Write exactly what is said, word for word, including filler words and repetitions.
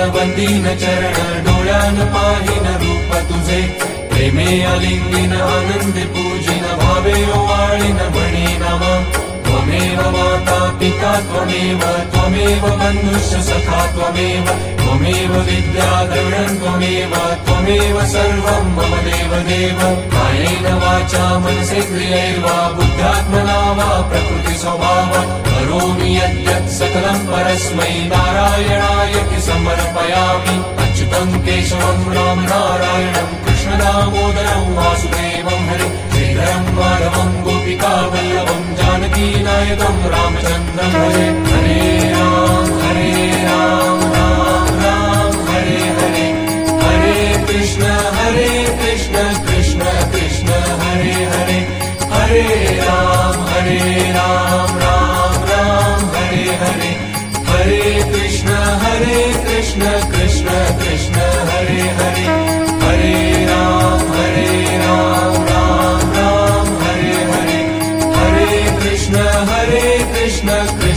वंदीन चरण डोळ्यान पाहिन रूप तुझे प्रेमे अलिंगिन आनंद पूजिन भावे ओवाळिन म्हणी नम त्वमेव माता पिता त्वमेव त्वमेव बन्धुश्च सखा त्वमेव त्वमेव विद्या द्रविणं त्वमेव त्वमेव सर्वं मम देव देव कायेन वाचा मनसेन्द्रियैर्वा बुद्ध्यात्मना वा प्रकृति स्वभावात् करोमि यद्यत् सकलं परस्मै नारायणाय समर्पयामि अच्युतं केशवं राम नारायणं कृष्णदामोदरं वासुदेवं हरे श्रीधरं माधवं गोपिकावल्लभं जानकीनायकं रामचन्द्रं भजे हरे राम हरे राम राम राम हरे हरे हरे कृष्ण हरे कृष्ण कृष्ण कृष्ण हरे हरे हरे राम हरे राम राम राम हरे हरे हरे कृष्ण हरे कृष्ण कृष्ण कृष्ण हरे हरे हरे राम हरे राम राम राम हरे हरे हरे कृष्ण हरे कृष्ण कृष्ण